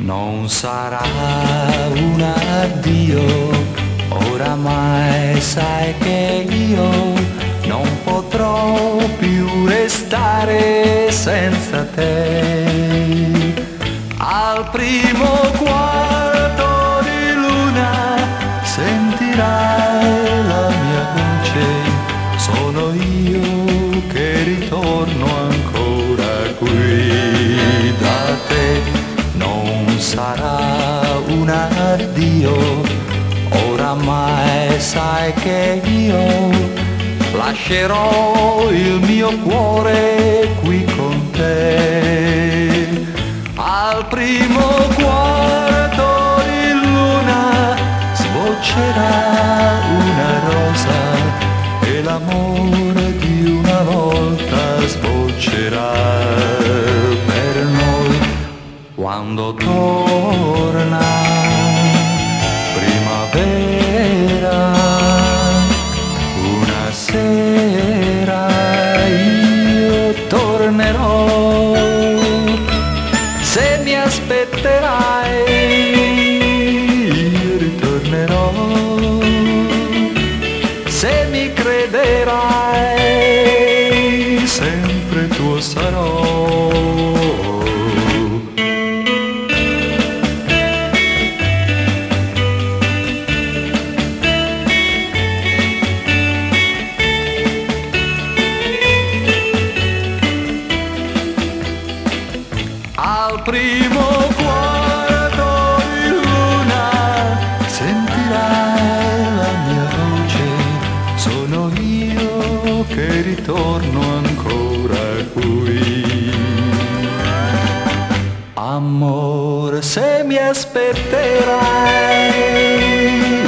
Non sarà un addio, oramai sai che io non potrò più restare senza te. Al primo quarto di luna sentirai la mia voce, sono io che ritorno ancora qui da te. Non sarà un addio, oramai sai che io lascerò il mio cuore qui con te. Al primo quarto di luna sboccerà una rosa e l'amore di una volta sboccerà per noi. Quando torna primavera, una sera io tornerò. Se mi aspetterai, io ritornerò. Se mi crederai, sempre tuo sarò. Al primo quarto di luna sentirai la mia voce, sono io che ritorno ancora qui. Amore, se mi aspetterai,